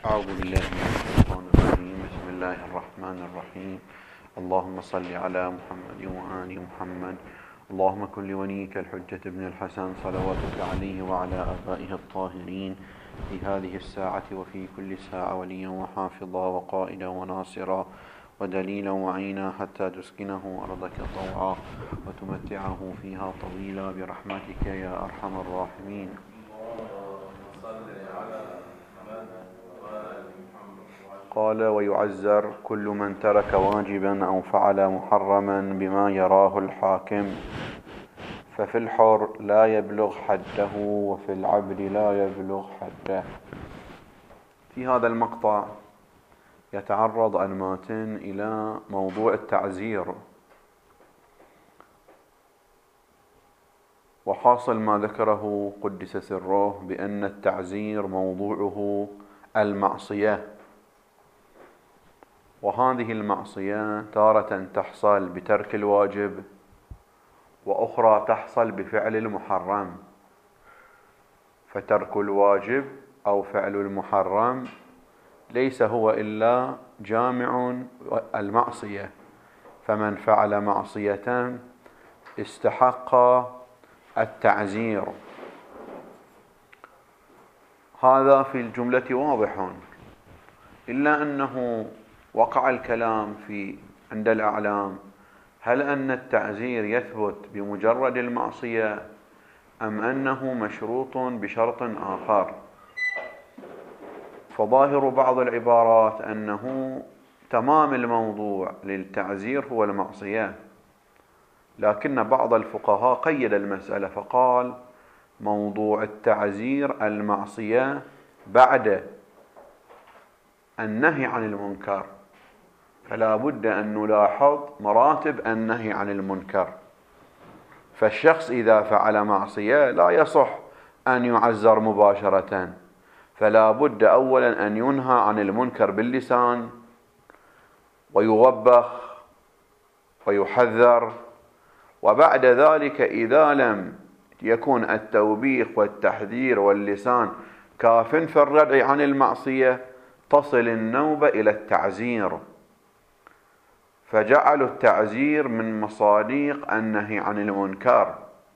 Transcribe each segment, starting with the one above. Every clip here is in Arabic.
أعوذ بالله من الشيطان الرجيم. بسم الله الرحمن الرحيم. اللهم صل على محمد وآل محمد. اللهم كن لوليك الحجة ابن الحسن صلواتك عليه وعلى آبائه الطاهرين في هذه الساعة وفي كل ساعة وليا وحافظا وقائدا وناصرا ودليلا وعينا حتى تسكنه أرضك طوعا وتمتعه فيها طويلا برحمتك يا أرحم الراحمين. قال: ويعزر كل من ترك واجبا أو فعل محرما بما يراه الحاكم، ففي الحر لا يبلغ حده وفي العبد لا يبلغ حده. في هذا المقطع يتعرض الماتن إلى موضوع التعزير، وحاصل ما ذكره قدس سره بأن التعزير موضوعه المعصية، وهذه المعصية تارة تحصل بترك الواجب وأخرى تحصل بفعل المحرم. فترك الواجب أو فعل المحرم ليس هو إلا جامع المعصية، فمن فعل معصية استحق التعزير. هذا في الجملة واضح، إلا أنه وقع الكلام عند الأعلام: هل أن التعزير يثبت بمجرد المعصية أم أنه مشروط بشرط آخر؟ فظاهر بعض العبارات أنه تمام الموضوع للتعزير هو المعصية، لكن بعض الفقهاء قيد المسألة فقال: موضوع التعزير المعصية بعد النهي عن المنكر، فلا بد أن نلاحظ مراتب النهي عن المنكر. فالشخص إذا فعل معصية لا يصح أن يعزر مباشرة، فلا بد أولا أن ينهى عن المنكر باللسان ويوبخ ويحذر، وبعد ذلك إذا لم يكن التوبيخ والتحذير واللسان كاف في الردع عن المعصية تصل النوبة إلى التعزير، فجعلوا التعزير من مصادق النهي عن المنكر،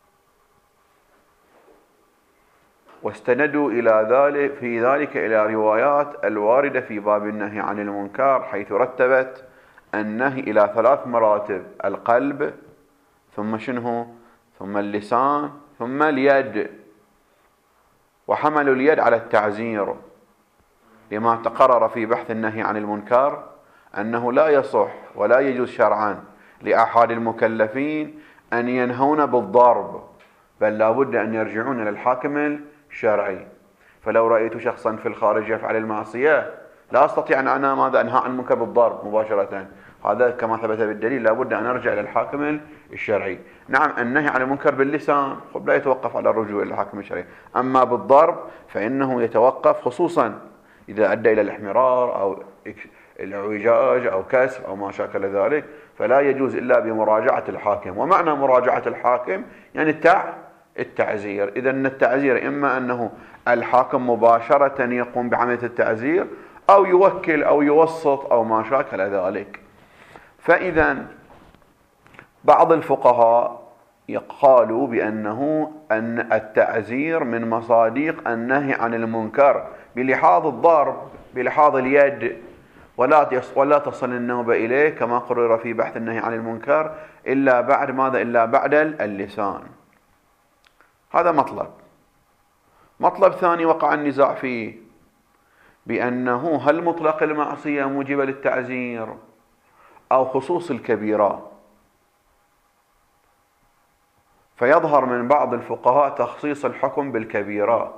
واستندوا في ذلك إلى روايات الواردة في باب النهي عن المنكر، حيث رتبت النهي إلى 3 مراتب: القلب، ثم ثم اللسان، ثم اليد. وحملوا اليد على التعزير لما تقرر في بحث النهي عن المنكر أنه لا يصح ولا يجوز شرعا لأحد المكلفين أن ينهون بالضرب، بل لا بد أن يرجعون إلى الحاكم الشرعي. فلو رأيت شخصا في الخارج يفعل المعصية لا أستطيع أن أنا أنهى عن المنكر بالضرب مباشرة، هذا كما ثبت بالدليل لا بد أن أرجع إلى الحاكم الشرعي. نعم، النهي عن المنكر باللسان لا يتوقف على الرجوع إلى الحاكم الشرعي، أما بالضرب فإنه يتوقف، خصوصا إذا أدى إلى الاحمرار أو الاعوجاج أو كسر أو ما شاكل ذلك، فلا يجوز إلا بمراجعة الحاكم. ومعنى مراجعة الحاكم يعني التعزير. إذن التعزير إما أنه الحاكم مباشرة يقوم بعملية التعزير، أو يوكل أو يوسط أو ما شاكل ذلك. فإذا بعض الفقهاء قالوا بأن التعزير من مصادق النهي عن المنكر بلحاظ الضرب، بلحاظ اليد، ولا تصل النوبة إليه كما قرر في بحث النهي عن المنكر إلا بعد ماذا؟ إلا بعد اللسان. هذا مطلب ثاني وقع النزاع فيه، بأنه هل مطلق المعصية موجبة للتعزير أو خصوص الكبيرة؟ فيظهر من بعض الفقهاء تخصيص الحكم بالكبيرة،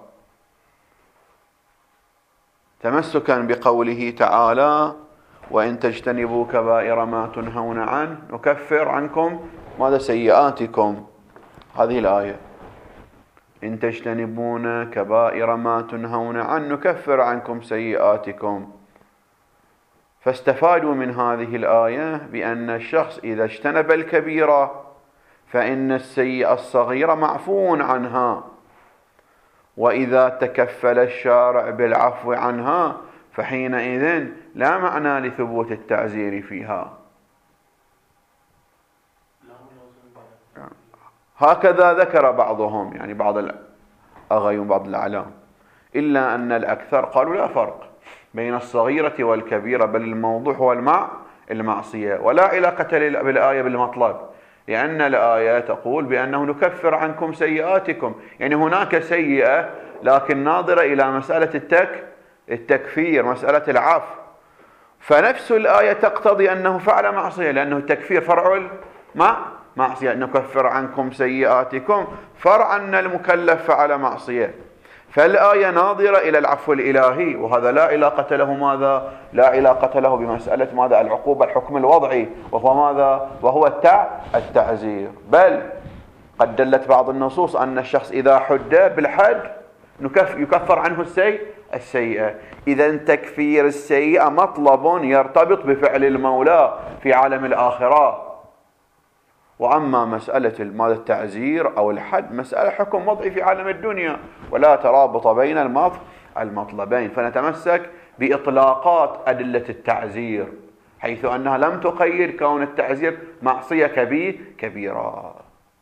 تمسكا بقوله تعالى: وإن تجتنبوا كبائر ما تنهون عنه نكفر عنكم ماذا؟ سيئاتكم. هذه الآية: إن تجتنبون كبائر ما تنهون عنه نكفر عنكم سيئاتكم. فاستفادوا من هذه الآية بأن الشخص إذا اجتنب الكبيرة فإن السيئة الصغيرة معفو عنها، وإذا تكفل الشارع بالعفو عنها فحينئذ لا معنى لثبوت التعزير فيها. هكذا ذكر بعضهم، يعني بعض الأغيون بعض الأعلام، إلا أن الأكثر قالوا لا فرق بين الصغيرة والكبيرة، بل الموضوع هو المعصية، ولا علاقة بالآية بالمطلب، لأن الآية تقول بأنه نكفر عنكم سيئاتكم، يعني هناك سيئة لكن ناظرة إلى مسألة التكفير، مسألة العفو. فنفس الآية تقتضي أنه فعل معصية، لأنه التكفير فرع معصية، نكفر عنكم سيئاتكم فرع أن المكلف فعل معصية. فالآية ناظرة إلى العفو الإلهي، وهذا لا علاقة له ماذا؟ لا علاقة له بمسألة ماذا؟ العقوبة، الحكم الوضعي، وهو ماذا؟ وهو التعزير. بل قد دلت بعض النصوص أن الشخص إذا حد بالحد يكفر عنه السيئة. إذا تكفير السيئة مطلب يرتبط بفعل المولى في عالم الآخرة. وأما مسألة ماذا التعزير أو الحد مسألة حكم وضعي في عالم الدنيا، ولا ترابط بين المطلبين. فنتمسك بإطلاقات أدلة التعزير، حيث أنها لم تقيد كون التعزير معصية كبيرة.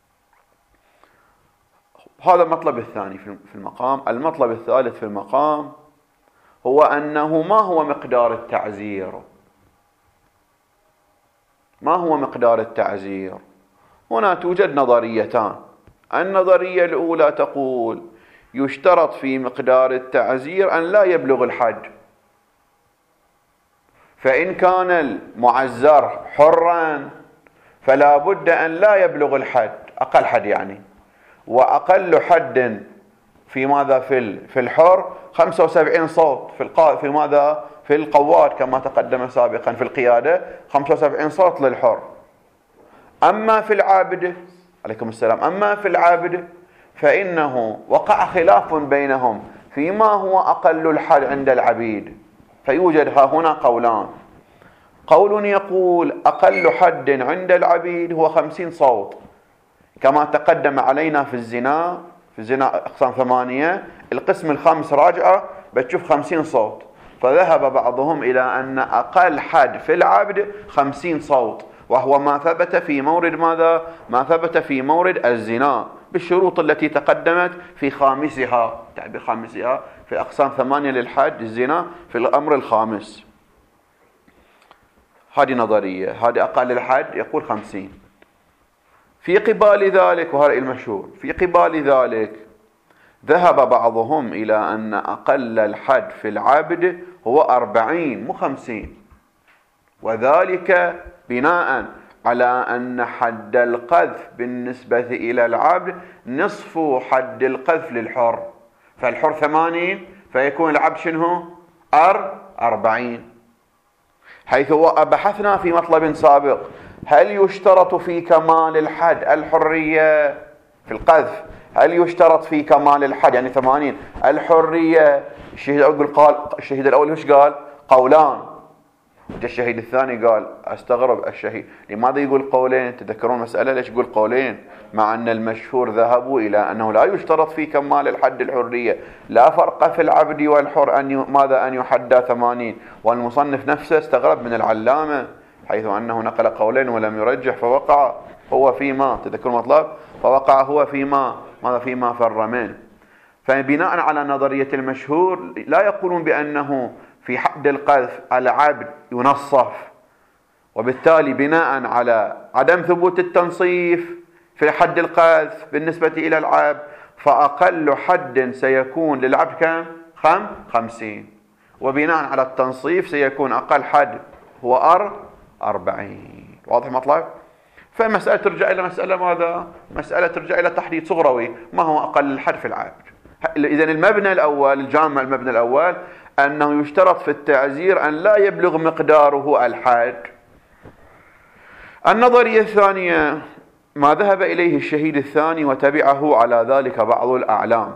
هذا المطلب الثاني في المقام. المطلب الثالث في المقام هو أنه ما هو مقدار التعزير؟ ما هو مقدار التعزير؟ هنا توجد نظريتان. النظرية الأولى تقول يشترط في مقدار التعزير أن لا يبلغ الحد، فإن كان المعزر حرا فلا بد أن لا يبلغ الحد، أقل حد يعني، وأقل حد في ماذا؟ في الحر 75 صوت، في ماذا؟ في القواد كما تقدم سابقا، في القيادة 75 صوت للحر. أما في العابدة، عليكم السلام، أما في العابدة فإنه وقع خلاف بينهم فيما هو أقل الحد عند العبيد، فيوجد هنا قولان. قول يقول أقل حد عند العبيد هو 50 صوت، كما تقدم علينا في الزنا أقسام 8، القسم الخامس راجعة بتشوف 50 صوت. فذهب بعضهم إلى أن أقل حد في العبد 50 صوت، وهو ما ثبت في مورد ماذا؟ ما ثبت في مورد الزنا بالشروط التي تقدمت في خامسها، تعبير خامسها في أقسام 8 للحد الزنا في الأمر الخامس. هذه نظرية، هذه أقل الحد يقول 50. في قبال ذلك، وهذا المشهور، في قبال ذلك ذهب بعضهم إلى أن أقل الحد في العبد هو 40 مو 50، وذلك بناء على أن حد القذف بالنسبة إلى العبد نصف حد القذف للحر، فالحر 80 فيكون العبد شنو؟ 40. حيث بحثنا في مطلب سابق هل يشترط في كمال الحد الحرية في القذف؟ هل يشترط في كمال الحد يعني 80 الحرية؟ الشهيد الأول وش قال؟ قولان. الشهيد الثاني قال استغرب الشهيد لماذا يقول قولين؟ تذكرون مسألة ليش يقول قولين؟ مع أن المشهور ذهبوا إلى أنه لا يشترط في كمال الحد الحرية، لا فرق في العبد والحر أن يحدى 80. والمصنف نفسه استغرب من العلامة حيث أنه نقل قولين ولم يرجح، فوقع هو فيما تذكرون مطلب، فوقع هو فيما فر منه. فبناء على نظرية المشهور لا يقولون بأنه في حد القذف العبد ينصف، وبالتالي بناء على عدم ثبوت التنصيف في حد القذف بالنسبة إلى العبد، فأقل حد سيكون للعبد كم؟ 50، وبناء على التنصيف سيكون أقل حد هو 40. واضح المطلب؟ فمسألة ترجع إلى مسألة ماذا؟ مسألة ترجع إلى تحديد صغروي، ما هو أقل الحد في العبد. إذن المبنى الأول، الجامع المبنى الأول أنه يشترط في التعزير أن لا يبلغ مقداره الحد. النظرية الثانية ما ذهب إليه الشهيد الثاني وتبعه على ذلك بعض الأعلام،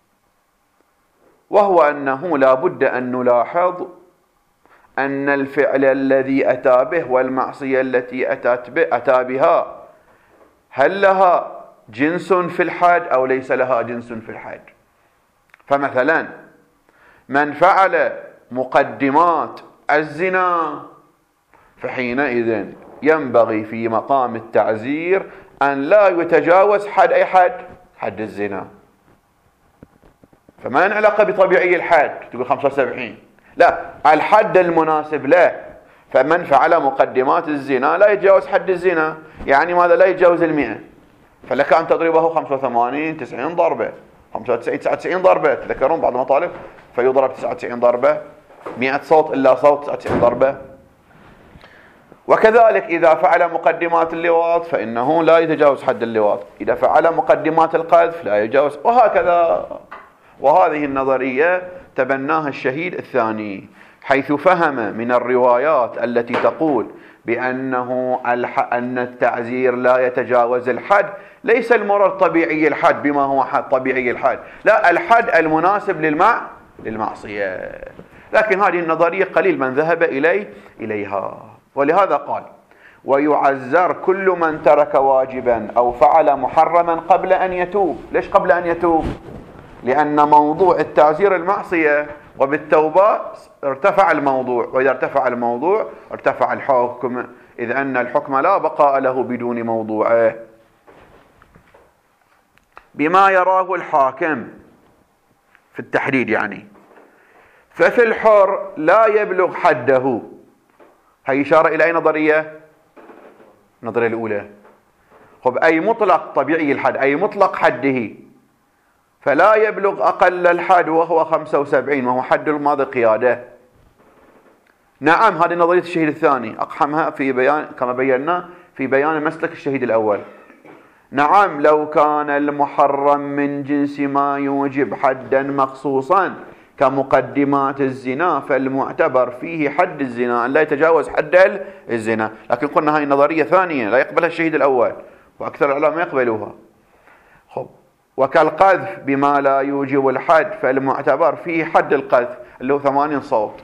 وهو أنه لا بد أن نلاحظ أن الفعل الذي أتى به والمعصية التي أتى بها هل لها جنس في الحد أو ليس لها جنس في الحد. فمثلا من فعل مقدمات الزنا، فحينئذ ينبغي في مقام التعزير أن لا يتجاوز حد الزنا. فما له علاقة بطبيعي الحد تقول 75، لا، الحد المناسب له. فمن فعل مقدمات الزنا لا يتجاوز حد الزنا، يعني ماذا؟ لا يتجاوز 100. فلك أن تضربه 85 90 ضربة، 95 99 ضربة. تذكرون بعض المطالب فيضرب 99 ضربة، 100 صوت إلا صوت 99 ضربة. وكذلك إذا فعل مقدمات اللواط فإنه لا يتجاوز حد اللواط، إذا فعل مقدمات القذف لا يتجاوز، وهكذا. وهذه النظرية تبناها الشهيد الثاني، حيث فهم من الروايات التي تقول أن التعزير لا يتجاوز الحد، ليس المراد طبيعي الحد بما هو حد طبيعي الحد، لا، الحد المناسب للمعصية. لكن هذه النظرية قليل من ذهب إليها. ولهذا قال: ويعزر كل من ترك واجبا أو فعل محرما قبل أن يتوب. ليش قبل أن يتوب؟ لأن موضوع التعزير المعصية، وبالتوبة ارتفع الموضوع، وإذا ارتفع الموضوع ارتفع الحكم، إذ أن الحكم لا بقاء له بدون موضوعه. بما يراه الحاكم في التحديد يعني. ففي الحر لا يبلغ حده. هي إشارة إلى أي نظرية؟ النظرية الأولى. أي مطلق طبيعي الحد، أي مطلق حده، فلا يبلغ أقل الحد وهو 75، وهو حد الماضي قيادة. نعم، هذه نظرية الشهيد الثاني، أقحمها في بيان كما بينا في بيان مسلك الشهيد الأول. نعم، لو كان المحرم من جنس ما يوجب حدا مخصوصا كمقدمات الزنا فالمعتبر فيه حد الزنا أن لا يتجاوز حد الزنا. لكن قلنا هاي نظرية ثانية لا يقبلها الشهيد الأول، وأكثر العلماء يقبلوها. وكالقذف بما لا يوجب الحد فالمعتبر فيه حد القذف اللي هو 80 صوت.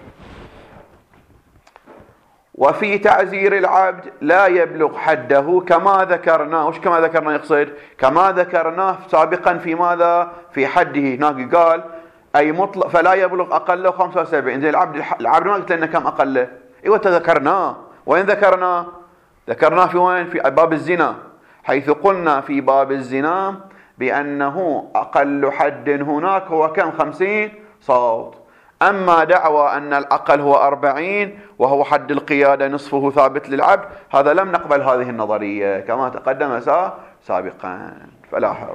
وفي تعزير العبد لا يبلغ حده كما ذكرناه. وش كما ذكرنا يقصد؟ كما ذكرناه سابقا في ماذا؟ في حده. هناك قال أي مطلق فلا يبلغ أقله 75. زي العبد ما قلت لنا كم أقله؟ ايوه تذكرناه. وين ذكرناه؟ ذكرناه في وين؟ في باب الزنا، حيث قلنا في باب الزنا بأنه أقل حد هناك هو كم؟ 50 صوت. أما دعوى أن الأقل هو 40 وهو حد القيادة نصفه ثابت للعبد، هذا لم نقبل هذه النظرية كما تقدم سابقا. فلا حرج.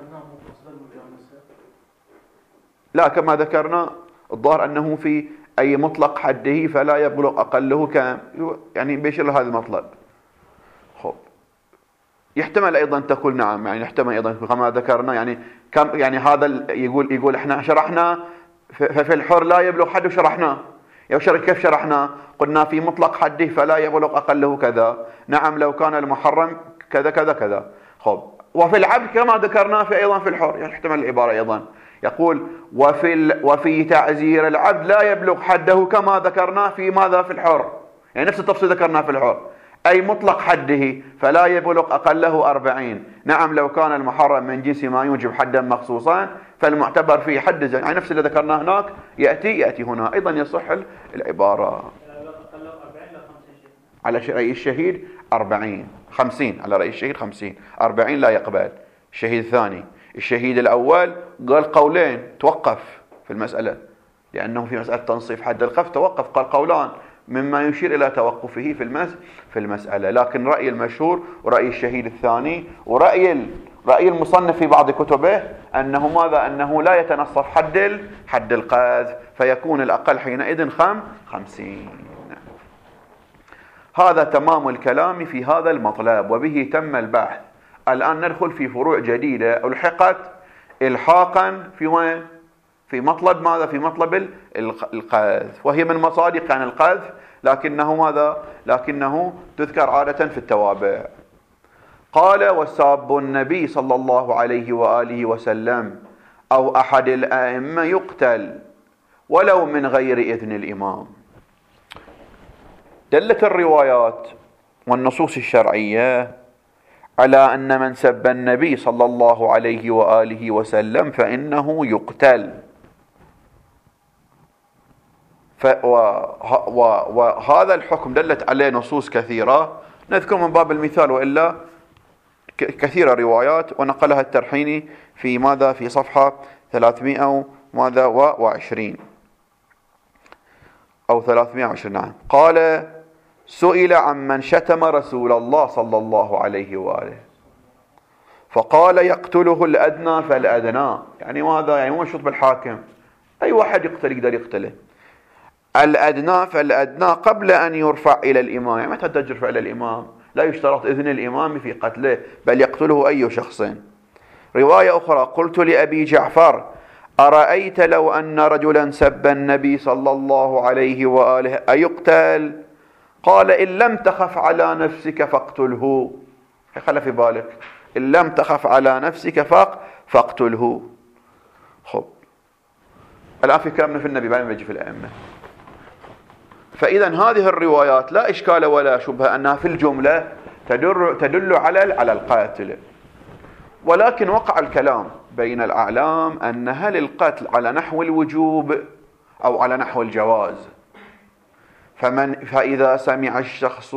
لا، كما ذكرنا الظاهر أنه في أي مطلق حده فلا يبلغ أقله كم، يعني بيشير هذا المطلب. خب، يحتمل أيضا تقول نعم، يعني يحتمل أيضا كما ذكرنا يعني كم، يعني هذا يقول احنا شرحنا ففي الحر لا يبلغ حد، وشرحناه. كيف شرحنا؟ قلنا في مطلق حده فلا يبلغ أقله كذا. نعم، لو كان المحرم كذا كذا كذا. خب، وفي العبد كما ذكرنا في أيضا في الحر، يعني يحتمل العبارة أيضا يقول وفي تعزير العبد لا يبلغ حده كما ذكرنا في ماذا؟ في الحر، يعني نفس التفصيل ذكرناه في الحر. أي مطلق حده فلا يبلغ أقله 40. نعم، لو كان المحرم من جنس ما يوجب حدا مخصوصا فالمعتبر فيه حد الزنا، يعني نفس اللي ذكرناه هناك يأتي هنا أيضا يصح العبارة. على رأي الشهيد 40 50، على رأي الشهيد 50 40 لا يقبل. الشهيد الثاني. الشهيد الأول قال قولين، توقف في المسألة، لأنه في مسألة تنصيف حد القذف توقف، قال قولان مما يشير إلى توقفه في المسألة. لكن رأي المشهور ورأي الشهيد الثاني ورأي المصنف في بعض كتبه أنه ماذا؟ أنه لا يتنصف حد القذف، فيكون الأقل حينئذ 50. هذا تمام الكلام في هذا المطلب، وبه تم البحث. الآن ندخل في فروع جديدة ألحقت إلحاقا في وين؟ في مطلب ماذا؟ في مطلب القذف، وهي من مصادق عن القذف، لكنه ماذا؟ لكنه تذكر عادة في التوابع. قال وساب النبي صلى الله عليه وآله وسلم أو أحد الأئمة يقتل ولو من غير إذن الإمام. دلت الروايات والنصوص الشرعية على أن من سب النبي صلى الله عليه وآله وسلم فإنه يقتل. وهذا الحكم دلت عليه نصوص كثيرة، نذكر من باب المثال، وإلا كثيرة روايات، ونقلها الترحيني في ماذا؟ في صفحة 320 أو 320. نعم. قال: سئل عمن شتم رسول الله صلى الله عليه وآله فقال: يقتله الأدنى فالأدنى. يعني ماذا؟ يعني مو مشروط بالحاكم، أي واحد يقتل يقدر يقتله. الأدنى فالأدنى قبل أن يرفع إلى الإمام، يعني متى ترفع إلى الإمام؟ لا يشترط إذن الإمام في قتله، بل يقتله أي شخص. رواية أخرى: قلت لأبي جعفر: أرأيت لو أن رجلا سب النبي صلى الله عليه وآله أيقتل؟ قال: إن لم تخف على نفسك فاقتله. خلي في بالك، إن لم تخف على نفسك فاقتله. خب، الآن في كلامنا في النبي، بعدين بيجي في الأئمة. فإذا هذه الروايات لا إشكال ولا شبهة أنها في الجملة تدل على القاتل، ولكن وقع الكلام بين الأعلام أن هل القتل على نحو الوجوب أو على نحو الجواز. فإذا سمع الشخص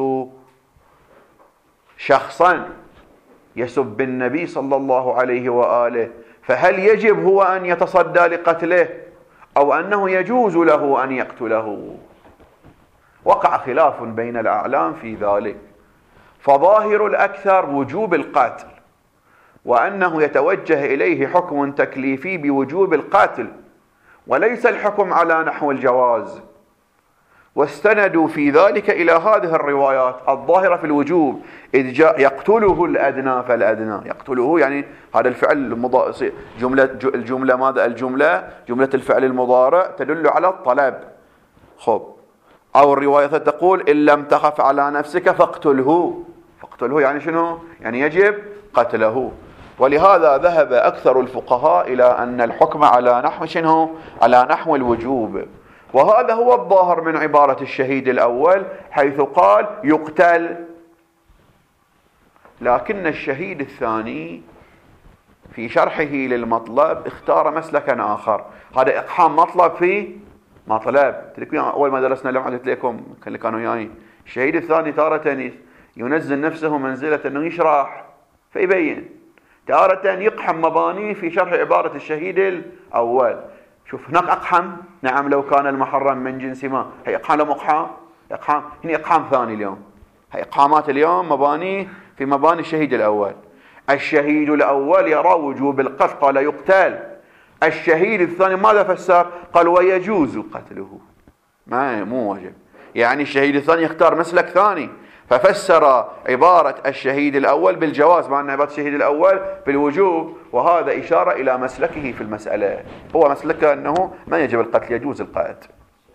شخصا يسب النبي صلى الله عليه وآله، فهل يجب هو أن يتصدى لقتله أو أنه يجوز له أن يقتله؟ وقع خلاف بين الأعلام في ذلك، فظاهر الأكثر وجوب القتل، وأنه يتوجه إليه حكم تكليفي بوجوب القتل وليس الحكم على نحو الجواز، واستندوا في ذلك إلى هذه الروايات الظاهرة في الوجوب، إذ جاء يقتله الأدنى فالأدنى. يقتله يعني هذا الفعل الجملة ماذا؟ جملة الفعل المضارع تدل على الطلب. خب، أو الرواية تقول: إن لم تخف على نفسك فاقتله. فاقتله يعني شنو؟ يعني يجب قتله. ولهذا ذهب أكثر الفقهاء إلى أن الحكم على نحو شنو؟ على نحو الوجوب، وهذا هو الظاهر من عبارة الشهيد الأول حيث قال يقتل. لكن الشهيد الثاني في شرحه للمطلب اختار مسلكا آخر، هذا إقحام مطلب في مطلب. أول ما درسنا لما قلت لكم اللي كانوا وياي، الشهيد الثاني تارة ينزل نفسه منزلة أنه يشرح فيبين، تارة يقحم مبانيه في شرح عبارة الشهيد الأول. شوف هناك أقحم، نعم لو كان المحرم من جنس ما، هي إقحام لم إقحام؟ إقحام هنا إقحام ثاني اليوم، هي إقحامات اليوم مباني في مباني الشهيد الأول. الشهيد الأول يرى وجوب القتل قال يقتل، الشهيد الثاني ماذا فسر؟ قال ويجوز قتله، مو واجب. يعني الشهيد الثاني يختار مسلك ثاني، ففسر عبارة الشهيد الأول بالجواز، مع أن عبارة الشهيد الأول بالوجوب، وهذا إشارة إلى مسلكه في المسألة. هو مسلكه أنه ما يجب القتل، يجوز القتل.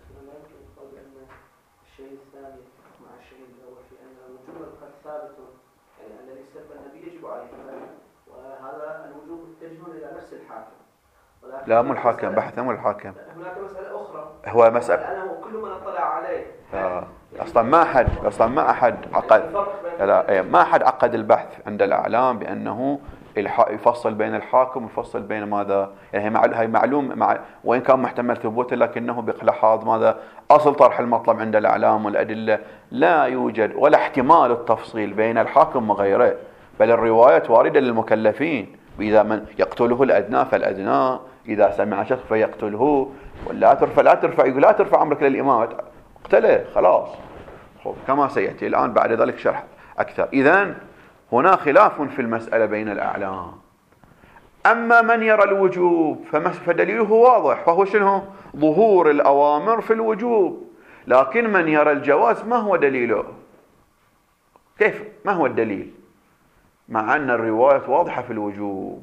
الشهيد الثاني مع الشهيد الأول في أن وجوب القتل ثابت، يعني الذي سب النبي يجب عليه القتل، وهذا الوجوب متجه إلى نفس الحاكم. لا مو الحاكم، بحث مو الحاكم. هناك مسألة أخرى، هو مسألة لأنه كل من اطلع عليه أصلا ما أحد عقد، لا ما أحد عقد البحث عند الأعلام بأنه يفصل بين الحاكم ويفصل بين ماذا، يعني هي معلوم وإن كان محتمل ثبوته، لكنه بلحاظ ماذا أصل طرح المطلب عند الأعلام والأدلة لا يوجد ولا احتمال التفصيل بين الحاكم وغيره، بل الروايات واردة للمكلفين، وإذا من يقتله الأدنى فالأدنى، إذا سمع شخص فيقتله، ولا ترفع يقول لا ترفع أمرك للإمام، اقتله خلاص. كما سيأتي الآن بعد ذلك شرح أكثر. إذن هنا خلاف في المسألة بين الأعلام. أما من يرى الوجوب فدليله واضح، فهو شنو؟ ظهور الأوامر في الوجوب. لكن من يرى الجواز ما هو دليله؟ كيف؟ ما هو الدليل؟ مع أن الرواية واضحة في الوجوب.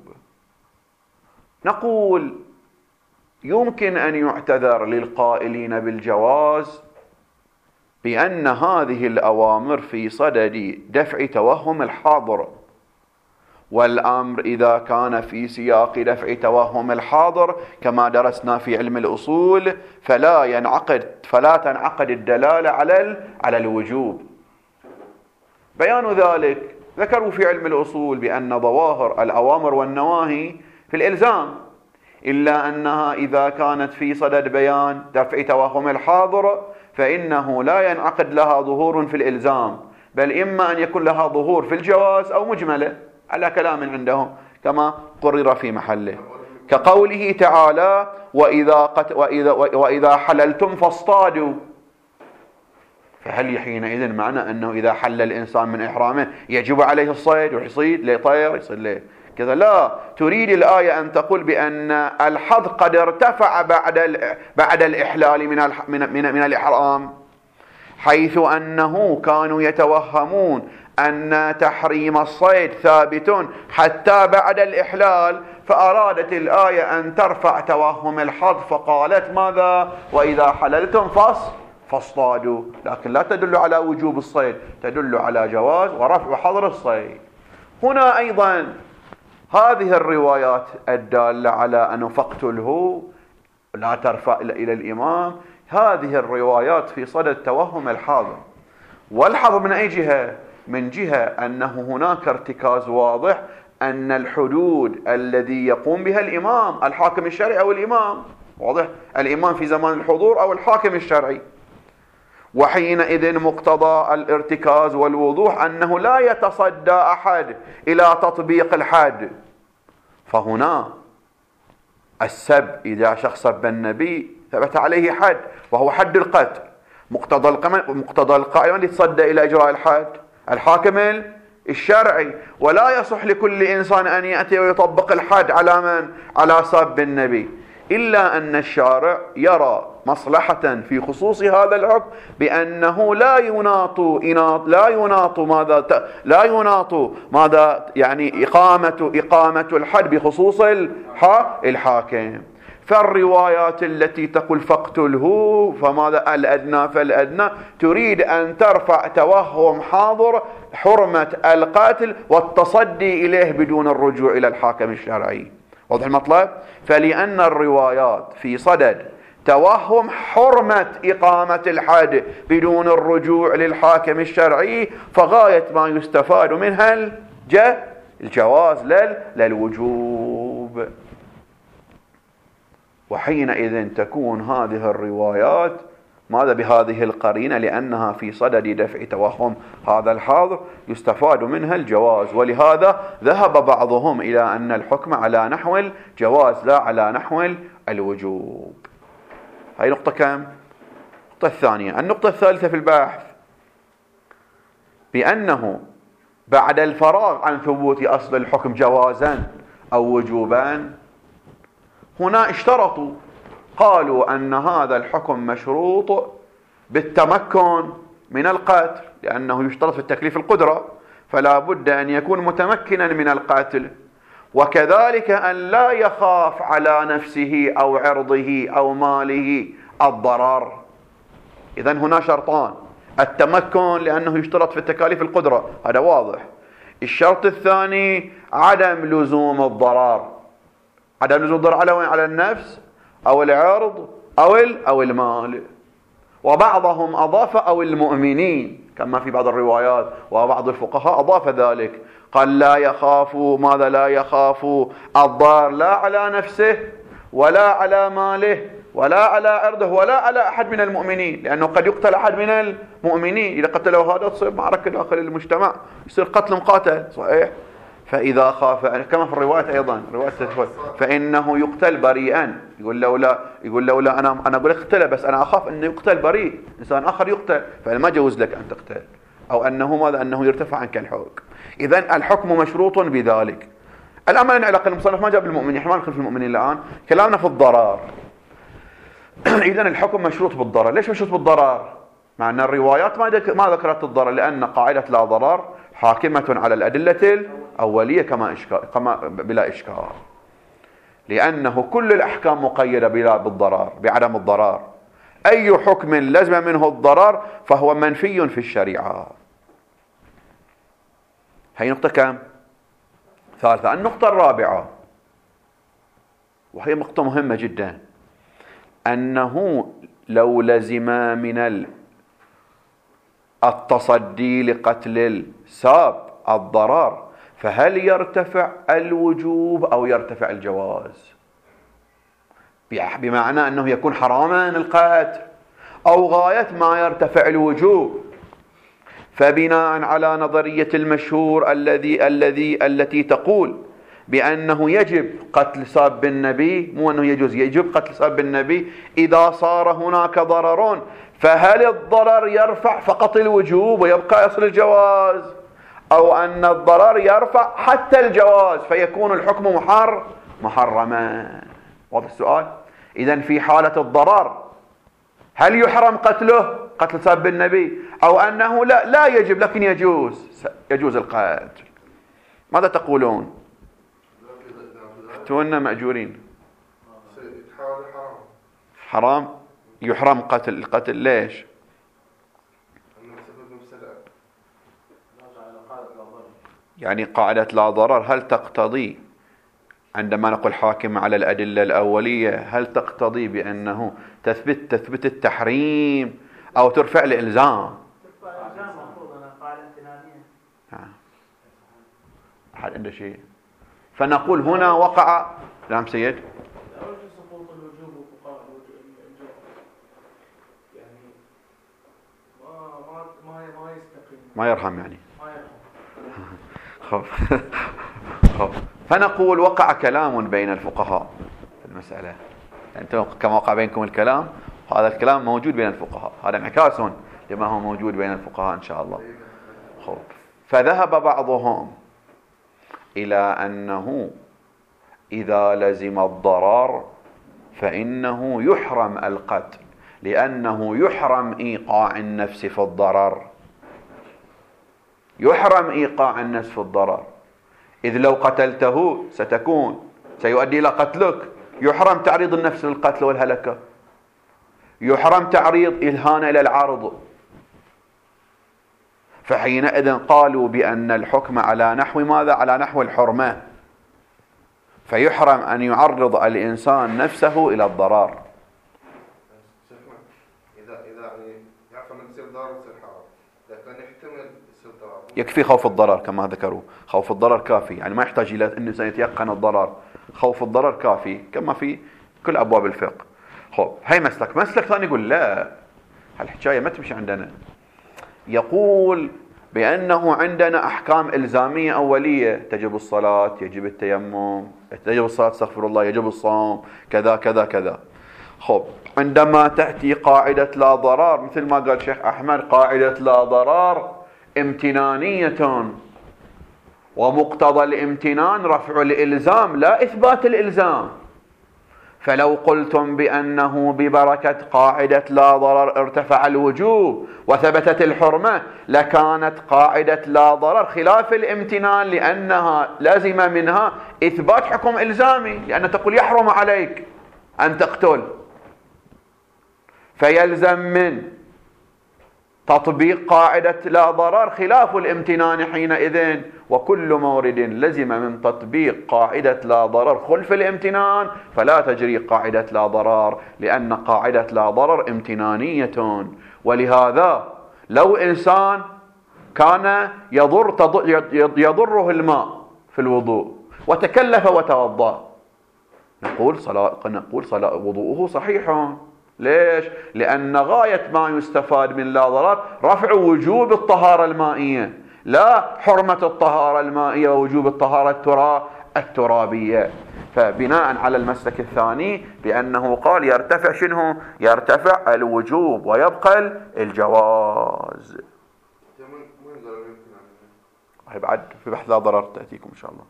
نقول يمكن أن يعتذر للقائلين بالجواز بأن هذه الأوامر في صدد دفع توهم الحاضر، والأمر إذا كان في سياق دفع توهم الحاضر كما درسنا في علم الأصول فلا تنعقد الدلالة على الوجوب. بيان ذلك ذكروا في علم الأصول بأن ظواهر الأوامر والنواهي في الإلزام، إلا أنها إذا كانت في صدد بيان دفع توهم الحاضر فإنه لا ينعقد لها ظهور في الإلزام، بل إما أن يكون لها ظهور في الجواز أو مجملة على كلام عندهم كما قرر في محله، كقوله تعالى: وإذا حللتم فاصطادوا. فهل حينئذ معنى أنه إذا حل الإنسان من إحرامه يجب عليه الصيد ويصيد لطير يصيد ليه كذا؟ لا، تريد الآية أن تقول بأن الحظ قد ارتفع بعد الإحلال من الإحرام، حيث أنه كانوا يتوهمون أن تحريم الصيد ثابت حتى بعد الإحلال، فأرادت الآية أن ترفع توهم الحظ فقالت ماذا؟ وإذا حللتم فاصطادوا، لكن لا تدل على وجوب الصيد، تدل على جواز ورفع حظر الصيد. هنا أيضا هذه الروايات الدالة على أنه فاقتله لا ترفع إلى الإمام، هذه الروايات في صدد توهم الحاضر. والحظر من أي جهة؟ من جهة أنه هناك ارتكاز واضح أن الحدود الذي يقوم بها الإمام الحاكم الشرعي أو الإمام، واضح، الإمام في زمان الحضور أو الحاكم الشرعي، وحينئذ مقتضى الارتكاز والوضوح أنه لا يتصدى أحد إلى تطبيق الحد. فهنا السب، إذا شخص سب النبي ثبت عليه حد وهو حد القتل، مقتضى القائمة يتصدى إلى إجراء الحد الحاكم الشرعي، ولا يصح لكل إنسان أن يأتي ويطبق الحد على من؟ على سب النبي، إلا أن الشارع يرى مصلحة في خصوص هذا الحكم بأنه لا يناط ماذا يعني إقامة الحد بخصوص الحاكم. فالروايات التي تقول فاقتله فماذا الأدنى فالأدنى تريد أن ترفع توهم حاضر حرمة القتل والتصدي إليه بدون الرجوع إلى الحاكم الشرعي. واضح المطلب؟ فلأن الروايات في صدد توهم حرمة إقامة الحد بدون الرجوع للحاكم الشرعي، فغاية ما يستفاد منها الجواز للوجوب. وحينئذ تكون هذه الروايات ماذا؟ بهذه القرينة، لأنها في صدد دفع توهم هذا الحظر يستفاد منها الجواز. ولهذا ذهب بعضهم إلى أن الحكم على نحو الجواز لا على نحو الوجوب. هاي نقطة كم؟ النقطة الثانية. النقطة الثالثة في البحث بأنه بعد الفراغ عن ثبوت أصل الحكم جوازا أو وجوبا، هنا اشترطوا، قالوا أن هذا الحكم مشروط بالتمكن من القتل، لأنه يشترط في التكليف القدرة، فلا بد أن يكون متمكنا من القتل، وكذلك أن لا يخاف على نفسه أو عرضه أو ماله الضرر. إذن هنا شرطان: التمكن لأنه يشترط في التكاليف القدرة، هذا واضح. الشرط الثاني عدم لزوم الضرر، عدم لزوم الضرر على النفس أو العرض أو المال. وبعضهم أضاف أو المؤمنين كما في بعض الروايات، وبعض الفقهاء أضاف ذلك، قال لا يخاف ماذا؟ لا يخاف الضار لا على نفسه ولا على ماله ولا على عرضه ولا على أحد من المؤمنين، لأنه قد يقتل أحد من المؤمنين، إذا قتله هذا تصير معركة داخل المجتمع، يصير قتل مقاتل، صحيح؟ فإذا خاف، كما في الرواية أيضا، رواية فإنه يقتل بريئا، يقول لولا أنا أقول اقتله، بس أنا أخاف أنه يقتل بريء، إنسان آخر يقتل، فما جوز لك أن تقتل، أو أنه ماذا؟ أنه يرتفع عنك الحكم. إذن الحكم مشروط بذلك. الآن ما نعلق المصنف ما جاب المؤمنين، احنا ما ندخل في المؤمنين الآن، كلامنا في الضرر. إذن الحكم مشروط بالضرر. ليش مشروط بالضرر؟ مع أن الروايات ما ذكرت الضرر، لأن قاعدة لا ضرر حاكمة على الأدلة الأولية كما بلا إشكال، لأنه كل الأحكام مقيدة بالضرر، بعدم الضرر. أي حكم لزم منه الضرر فهو منفي في الشريعة. هي نقطة كم؟ ثالثة. النقطة الرابعة، وهي نقطة مهمة جدا، أنه لو لزم من التصدي لقتل الساب الضرر، فهل يرتفع الوجوب أو يرتفع الجواز؟ بمعنى أنه يكون حراما القتل، أو غاية ما يرتفع الوجوب. فبناء على نظرية المشهور التي تقول بأنه يجب قتل ساب النبي، مو أنه يجوز، يجب قتل ساب النبي إذا صار هناك ضرر، فهل الضرر يرفع فقط الوجوب ويبقى أصل الجواز، أو أن الضرر يرفع حتى الجواز فيكون الحكم محرما؟ واضح السؤال؟ إذن في حالة الضرر هل يحرم قتله، قتل ساب النبي، أو أنه لا يجب لكن يجوز القتل؟ ماذا تقولون؟ افتونا مأجورين. حرام يحرم القتل ليش؟ يعني قاعدة لا ضرر هل تقتضي عندما نقول حاكم على الأدلة الأولية هل تقتضي بأنه تثبت التحريم أو ترفع الإلزام؟ ترفع الإلزام مفروض أنا قاعدة امتنانية. أحد عنده شيء؟ فنقول هنا وقع. نعم سيد. أول شيء سقوط الوجوب وبقاء الجواب، يعني ما يستقيم، ما يرحم يعني. ما يرحم. خب. فنقول وقع كلام بين الفقهاء في المسألة. أنتم كما وقع بينكم الكلام، هذا الكلام موجود بين الفقهاء، هذا انعكاس لما هو موجود بين الفقهاء إن شاء الله. خب. فذهب بعضهم إلى أنه إذا لزم الضرر فإنه يحرم القتل، لأنه يحرم إيقاع النفس في الضرر، يحرم إيقاع النفس في الضرر، إذ لو قتلته سيؤدي إلى قتلك، يحرم تعريض النفس للقتل والهلكة، يحرم تعريض إلهانة إلى العرض. فحينئذ قالوا بأن الحكم على نحو ماذا؟ على نحو الحرمة، فيحرم أن يعرض الإنسان نفسه إلى الضرر. إذا يعرف أن يصير ضرر يصير حرام، لكن يحتمل يصير ضرر. يكفي خوف الضرر كما ذكروا، خوف الضرر كافي، يعني ما يحتاج إلى أنه سيتيقن الضرر، خوف الضرر كافي كما في كل أبواب الفقه. هاي مسلك ثاني يقول لا، هالحكاية ما تمشي عندنا. يقول بأنه عندنا أحكام إلزامية أولية، تجب الصلاة، يجب التيمم، تجب الصلاة استغفر الله، يجب الصوم، كذا كذا كذا. عندما تأتي قاعدة لا ضرر مثل ما قال شيخ أحمد، قاعدة لا ضرر امتنانية، ومقتضى الامتنان رفع الإلزام لا إثبات الإلزام. فلو قلتم بأنه ببركة قاعدة لا ضرر ارتفع الوجوب وثبتت الحرمة، لكانت قاعدة لا ضرر خلاف الامتنان، لأنها لازم منها إثبات حكم إلزامي، لأن تقول يحرم عليك أن تقتل، فيلزم من تطبيق قاعدة لا ضرر خلاف الامتنان حينئذ. وكل مورد لزم من تطبيق قاعدة لا ضرر خلف الامتنان فلا تجري قاعدة لا ضرر، لأن قاعدة لا ضرر امتنانية. ولهذا لو إنسان كان يضره الماء في الوضوء وتكلف وتوضأ، نقول صلاة وضوءه صحيح. ليش؟ لأن غاية ما يستفاد من لا ضرر رفع وجوب الطهارة المائية، لا حرمة الطهارة المائية ووجوب الطهارة الترابية. فبناء على المسلك الثاني بأنه قال يرتفع شنو؟ يرتفع الوجوب ويبقى الجواز. هي بعد في بحث لا ضرر تأتيكم إن شاء الله.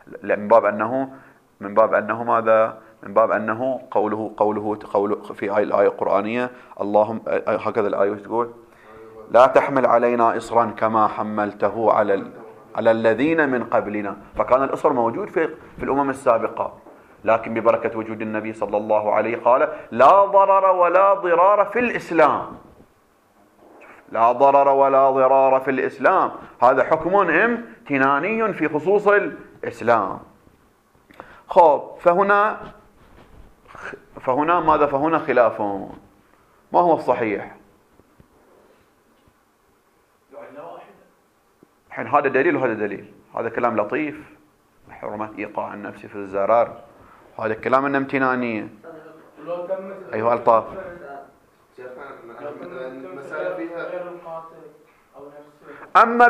من باب أنه ماذا؟ من باب أنه قوله في الآية القرآنية اللهم هكذا الآية تقول لا تحمل علينا إصرا كما حملته على الذين من قبلنا. فكان الإصر موجود في الأمم السابقة، لكن ببركة وجود النبي صلى الله عليه قال لا ضرر ولا ضرار في الإسلام. لا ضرر ولا ضرار في الإسلام، هذا حكم امتناني في خصوص الإسلام. فهنا ماذا؟ فهنا خلاف. ما هو الصحيح؟ الحين هذا دليل وهذا دليل، هذا كلام لطيف، حرمة إيقاع النفس في الزرار، هذا الكلام إنه امتنانية. أيها الطاف. المسألة فيها أما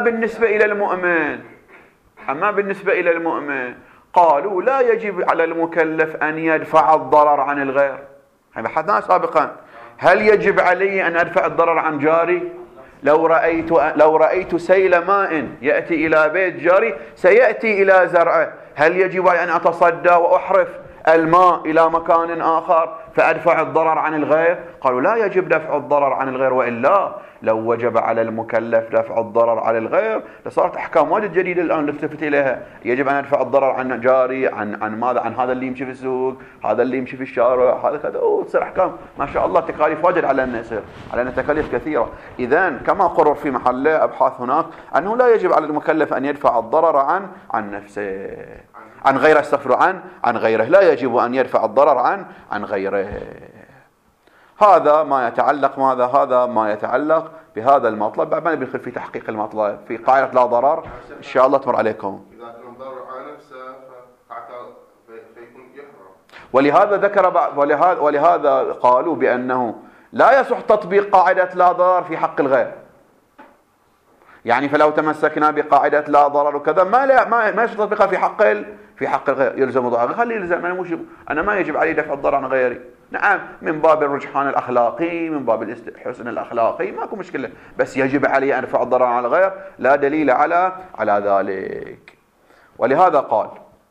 بالنسبة إلى المؤمن قالوا لا يجب على المكلف أن يدفع الضرر عن الغير. بحثنا سابقا هل يجب علي أن أدفع الضرر عن جاري؟ لو رأيت سيل ماء يأتي إلى بيت جاري سيأتي إلى زرعه، هل يجب علي أن أتصدى وأحرف الماء إلى مكان آخر فأدفع الضرر عن الغير؟ قالوا لا يجب دفع الضرر عن الغير، وإلا لو وجب على المكلف دفع الضرر عن الغير لصارت أحكام واجد جديدة الآن نلتفت إليها. يجب أن أدفع الضرر عن جاري، عن ماذا؟ عن هذا اللي يمشي في السوق، هذا اللي يمشي في الشارع، هذا كذا. تصير أحكام ما شاء الله تكاليف واجد على الناس، يصير علينا تكاليف كثيرة. إذن كما قرر في محله أبحاث هناك أنه لا يجب على المكلف أن يدفع الضرر عن نفسه، عن غيره، استغفر، عن غيره، لا يجب أن يدفع الضرر عن غيره. هذا ما يتعلق بهذا المطلب. بعد ما ندخل في تحقيق المطلب في قاعدة لا ضرر إن شاء الله تمر عليكم. إذا كان ضرر على نفسه فيكون يحرم. ولهذا قالوا بأنه لا يصح تطبيق قاعدة لا ضرر في حق الغير. يعني فلو تمسكنا بقاعدة لا ضرر وكذا ما يصح تطبيقها في حق الغير، يلزم ضرر. خلي يلزم، أنا ما يجب علي دفع الضرر عن غيري. نعم من باب الرجحان الأخلاقي، من باب الحسن الأخلاقي، ماكو مشكلة، بس يجب علي أن أدفع الضرر عن الغير، لا دليل على ذلك. ولهذا قال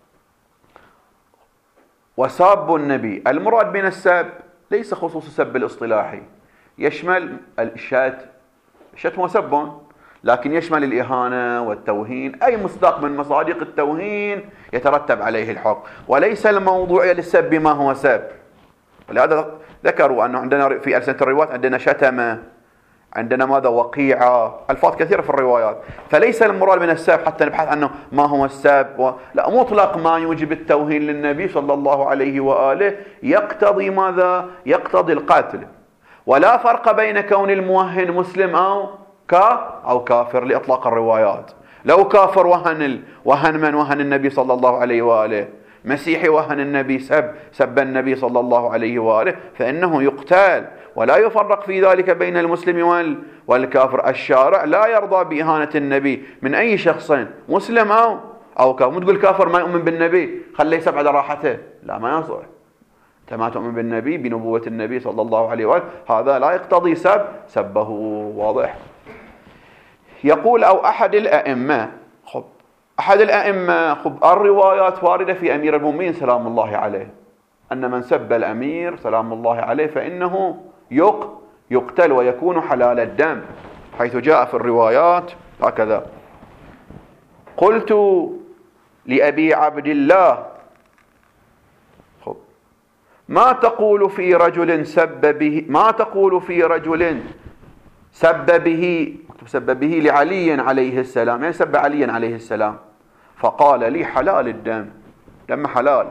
وساب النبي. المراد من السب ليس خصوص السب الاصطلاحي، يشمل الشتم وسب، لكن يشمل الإهانة والتوهين، أي مصداق من مصادق التوهين يترتب عليه الحكم، وليس الموضوع للسب ما هو سب. ولهذا ذكروا أنه عندنا في ألسنة الروايات عندنا شتمة، عندنا ماذا؟ وقيعة، ألفاظ كثيرة في الروايات. فليس المراد من السب حتى نبحث عنه ما هو السب لا، مطلق ما يوجب التوهين للنبي صلى الله عليه وآله يقتضي ماذا؟ يقتضي القتل. ولا فرق بين كون الموهن مسلم أو كافر لإطلاق الروايات. لو كافر وهن النبي صلى الله عليه وآله، مسيحي وهن النبي، سب النبي صلى الله عليه وآله، فإنه يقتل. ولا يفرق في ذلك بين المسلم والكافر. الشارع لا يرضى بإهانة النبي من أي شخص، مسلم أو كافر. مو تقول كافر ما يؤمن بالنبي خليه يسب على راحته، لا، ما يصح. أنت ما تؤمن بالنبي، بنبوة النبي صلى الله عليه وآله، هذا لا يقتضي سبه. واضح؟ يقول أو أحد الأئمة. الروايات واردة في أمير المؤمنين سلام الله عليه أن من سب الأمير سلام الله عليه فإنه يقتل ويكون حلال الدم، حيث جاء في الروايات هكذا. قلت لأبي عبد الله ما تقول في رجل سب به لعلي عليه السلام، يعني سب علي عليه السلام، فقال لي حلال الدم، دم حلال،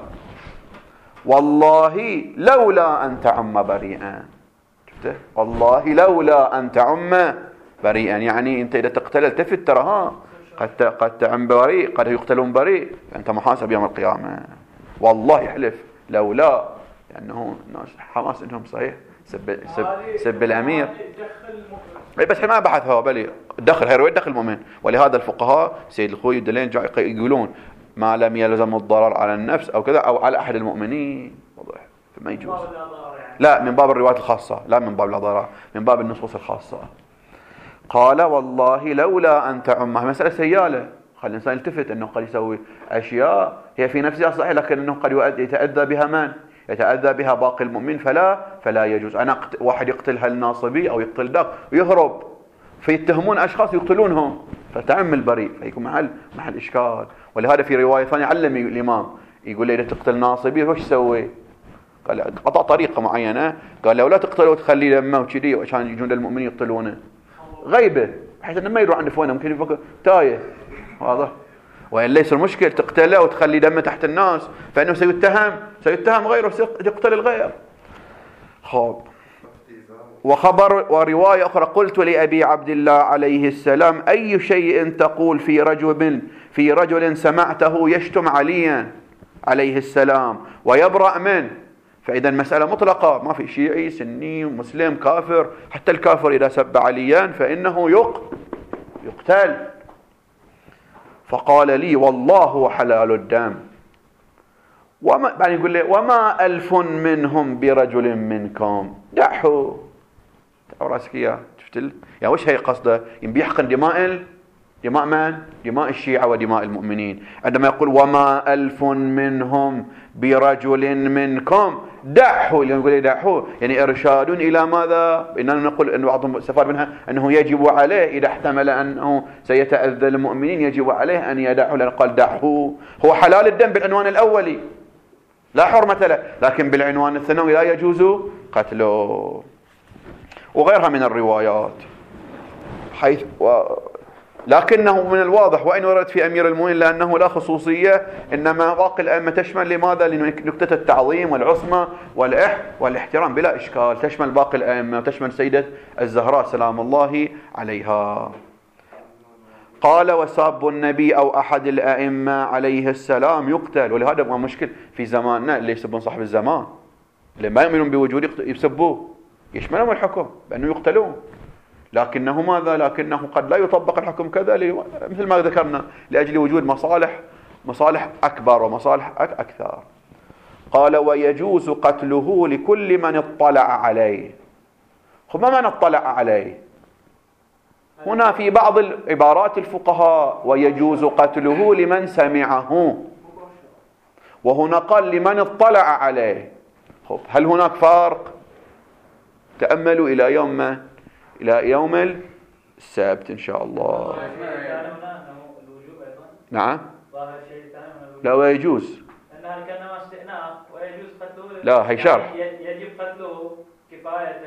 والله لولا أن تعم بريئا. شفته؟ والله لولا أن تعم بريئا، يعني أنت إذا تقتل التفت ترى قد تعم بريء، قد يقتلون بريء، أنت محاسب يوم القيامة. والله يحلف لولا، لأنه الناس حماس إنهم صحيح سب الأمير، بس ما بحثها بل دخل هيروي دخل المؤمن. ولهذا الفقهاء سيد الخوي الدلين يقولون ما لم يلزم الضرر على النفس أو كذا أو على أحد المؤمنين، واضح، فما يجوز. لا، من باب الروايات الخاصة، لا من باب لا ضرر، من باب النصوص الخاصة. قال والله لولا أن تعمه، مسألة سيالة، خلي الإنسان يلتفت أنه قد يسوي أشياء هي في نفسها صحيح، لكن أنه قد يتأذى بها من؟ يتأذى بها باقي المؤمن، فلا يجوز. أنا واحد يقتل هالناصبي أو يقتل ذاك ويهرب، فيتهمون أشخاص يقتلونهم، فتعم البريء، فيكون محل إشكال. ولهذا في رواية ثانية علم الإمام يقول لي إذا تقتل ناصبي وش تسوي؟ قال قطع طريقة معينة، قال لو لا تقتله وتخليه دمه وكذي وعشان يجون المؤمنين يقتلونه، غيبة بحيث أنه ما يروح عند فوانه، ممكن يفكر تايه، واضح؟ وإن ليس المشكل تقتله وتخلي دمه تحت الناس، فإنه سيتهم غيره، يقتل الغير. خب. وخبر ورواية أخرى قلت لأبي عبد الله عليه السلام أي شيء تقول في رجل سمعته يشتم عليا عليه السلام ويبرأ منه، فإذا مسألة مطلقة، ما في شيعي سني مسلم كافر، حتى الكافر إذا سب عليا فإنه يقتل. فقال لي والله هو حلال الدم. بعدين يقول لي وما 1000 منهم برجل منكم دعوا راسك اياه. شفت يعني وش هي قصده؟ بيحقن دماء من؟ دماء الشيعة ودماء المؤمنين. عندما يقول وما 1000 منهم برجل منكم دعوا، اللي يقول دعوا يعني إرشاد إلى ماذا؟ إننا نقول أن بعضهم استفاد منها أنه يجب عليه إذا احتمل أنه سيتأذى المؤمنين يجب عليه أن يدعوا، لأن قال دعوا هو حلال الدم بالعنوان الأولي لا حرمة له، لكن بالعنوان الثانوي لا يجوز قتله. وغيرها من الروايات حيث لكنه من الواضح وإن ورد في أمير المؤمنين لأنه لا خصوصية، إنما باقي الأئمة تشمل لماذا؟ لنكتة التعظيم والعصمة والاحترام بلا إشكال، تشمل باقي الأئمة وتشمل سيدة الزهراء سلام الله عليها. قال وساب النبي أو أحد الأئمة عليه السلام يقتل. ولهذا ما مشكل في زماننا اللي يسبون صاحب الزمان اللي ما يؤمنون بوجود يسبوه، يشملهم الحكم بأنه يقتلون، لكنه ماذا؟ لكنه قد لا يطبق الحكم كذا مثل ما ذكرنا لأجل وجود مصالح أكبر ومصالح أكثر. قال ويجوز قتله لكل من اطلع عليه. ما معنى اطلع عليه؟ هنا في بعض العبارات الفقهاء ويجوز قتله لمن سمعه، وهنا قال لمن اطلع عليه. هل هناك فرق؟ تأملوا إلى يوم السبت إن شاء الله. نعم لا ويجوز لا هي شرح يجب قتله كفاية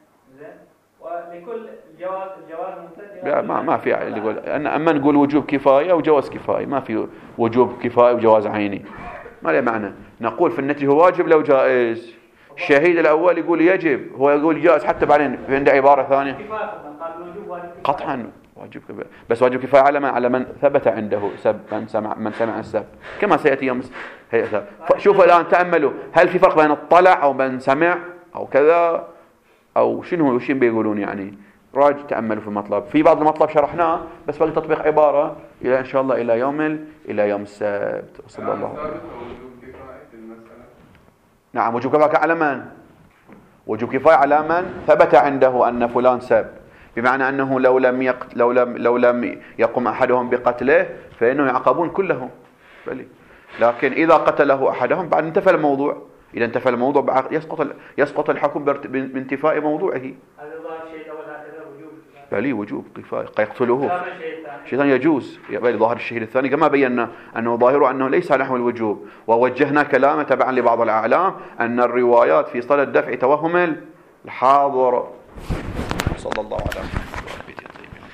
ولكل الجواز ممتد. ما في اللي يقول أما نقول وجوب كفاية وجواز كفاية، ما في وجوب كفاية وجواز عيني، ما له معنى. نقول في النتيجة هو واجب لو جائز. الشهيد الأول يقول يجب، هو يقول جائز، حتى بعدين في عنده عبارة ثانية قطعا واجب كفاية، بس واجب كفاية على من ثبت عنده سب، من سمع السب كما سيأتي يوم شوفوا الآن تأملوا هل في فرق بين اطلع أو من سمع أو كذا أو شنو بيقولون يعني. راجع تأملوا في المطلب، في بعض المطلب شرحناه بس باقي تطبيق عبارة إلى إن شاء الله إلى يوم السبت. وصلى الله عليه وسلم. نعم وجوب كفاية على من؟ وجوب كفاية على من ثبت عنده أن فلان سب، بمعنى أنه لو لم يقم أحدهم بقتله فإنهم يعاقبون كلهم، لكن إذا قتله أحدهم بعد انتفى الموضوع. إذا انتفى الموضوع يسقط الحكم بانتفاء موضوعه. بلي وجوب كفاية يقتله شيطان يجوز. بل ظاهر الشهيد الثاني كما بينا أنه ظاهره أنه ليس نحو الوجوب، ووجهنا كلامه تبعا لبعض الأعلام أن الروايات في صلة الدفع توهم الحاضر. صلى الله عليه وسلم.